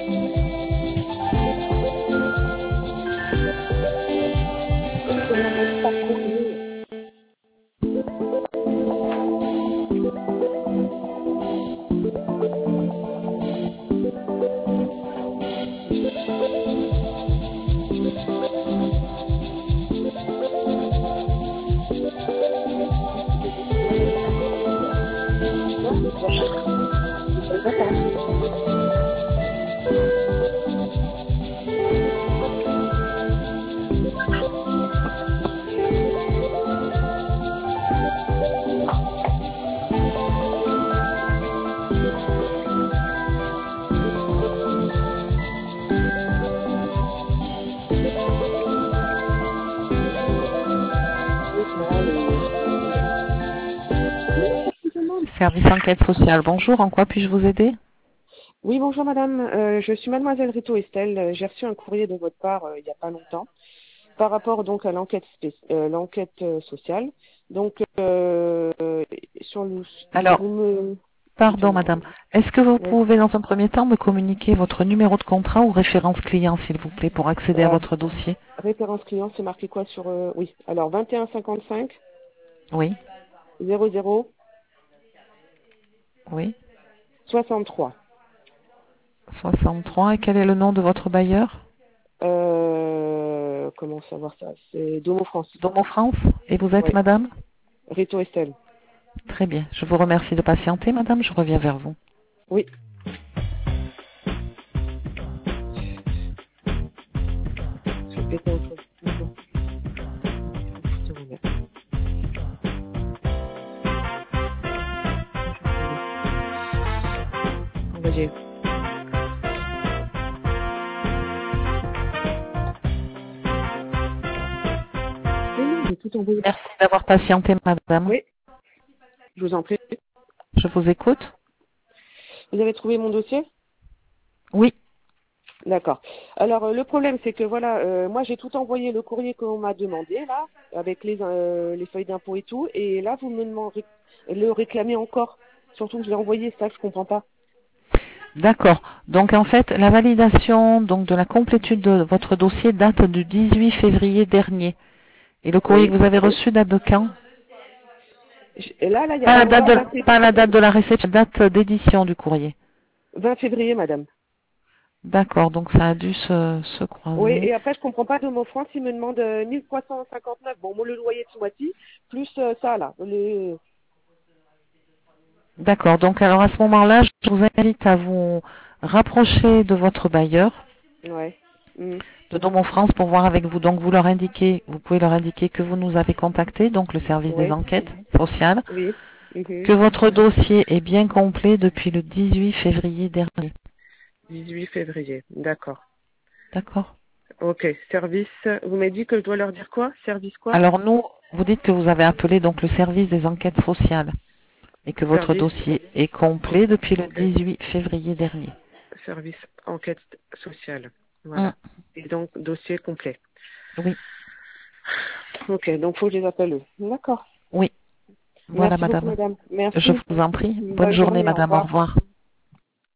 Service enquête sociale, bonjour, en quoi puis-je vous aider? Oui, bonjour madame. Je suis mademoiselle Rito Estelle. J'ai reçu un courrier de votre part il n'y a pas longtemps par rapport donc à l'enquête sociale. Donc sur le Alors, vous me pardon dites-moi. madame, est-ce que vous Oui. pouvez dans un premier temps me communiquer votre numéro de contrat ou référence client s'il vous plaît pour accéder à Euh, votre dossier? référence client, c'est marqué quoi sur oui. Alors 21 55 Oui, 00 oui, 63. 63, et quel est le nom de votre bailleur? Comment savoir ça? C'est Domo France. Domo France. Et vous êtes Oui. madame? Rito Estelle. Très bien, je vous remercie de patienter madame, je reviens vers vous. Oui. Je vais péter un feu. D'accord. Je vous remercie. Vas-y. Oui, non, j'ai tout envoyé. Merci d'avoir patienté madame. Oui, je vous en prie. Je vous écoute? Vous avez trouvé mon dossier? Oui. D'accord. Alors le problème c'est que voilà, moi j'ai tout envoyé le courrier qu'on m'a demandé là, avec les feuilles d'impôt et tout, et là vous me demandez le réclamer encore. Surtout que je l'ai envoyé, ça je comprends pas. D'accord. Donc en fait, la validation donc de la complétude de votre dossier date du 18 février dernier. Et le courrier que Oui. vous avez reçu date de quand? Et là, il n'y a Pas pas la date longtemps, pas la date de la réception, date d'édition du courrier. 20 février, madame. D'accord, donc ça a dû se Oui, croiser. et après je comprends pas de mon France, il me demande 1359. Bon, moi le loyer de ce mois-ci, plus ça là. D'accord, donc alors à ce moment-là, je vous invite à vous rapprocher de votre bailleur, Ouais. Mhm. de Domon France, pour voir avec vous. Donc vous pouvez leur indiquer que vous nous avez contacté, donc le service des Oui. enquêtes sociales, Oui. Mhm. que votre dossier est bien complet depuis le 18 février dernier. 18 février, d'accord. D'accord. Ok, service, vous m'avez dit que je dois leur dire quoi? Service quoi? Alors nous, vous dites que vous avez appelé donc le service des enquêtes sociales et que votre Service, dossier est complet depuis le ok, 18 février dernier. service enquête sociale, Hum, voilà. Et donc, dossier complet. Oui, Ok, donc faut que je les appelle eux. D'accord. oui. Voilà Merci beaucoup, madame. madame. Je Merci. vous en prie. Bonne Bonne journée journée, au madame. Au revoir. revoir.